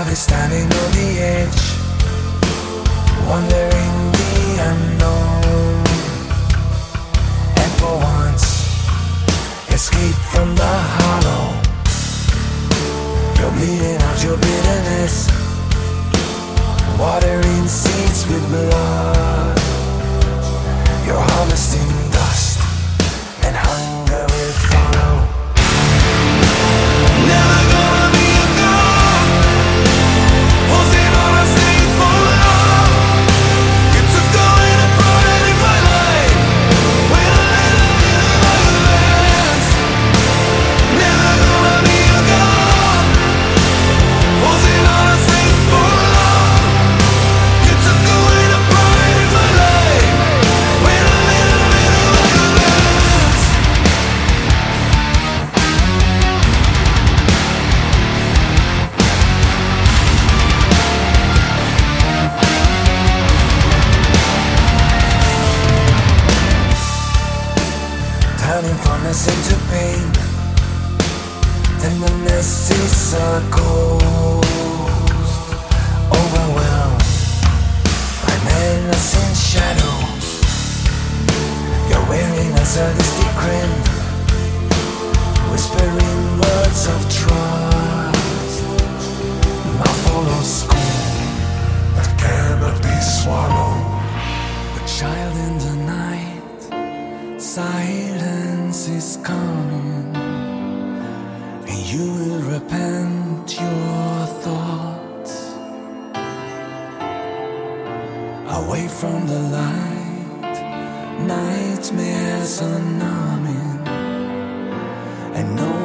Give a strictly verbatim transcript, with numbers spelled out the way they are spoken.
is standing on the edge, wondering the unknown, and for once escape from the hollow. You're bleeding out your bitterness, watering seeds with blood. You're harvesting dust, and hunger will follow. Never gonna be a god, forcing on a stage for love. You took away the pride in my life, when I let a little violence. Never gonna be a god, forcing on a stage for love. You took away the pride in my life, when I let a little violence. Turning fondness into pain, tenderness is a ghost, overwhelmed by menacing shadows. You're wearing a sadistic grin, whispering words of trust, mouthful of scorn that cannot be swallowed. A child in the night, silence is coming, and you will repent your thoughts. Away from the light, nightmares are numbing, and no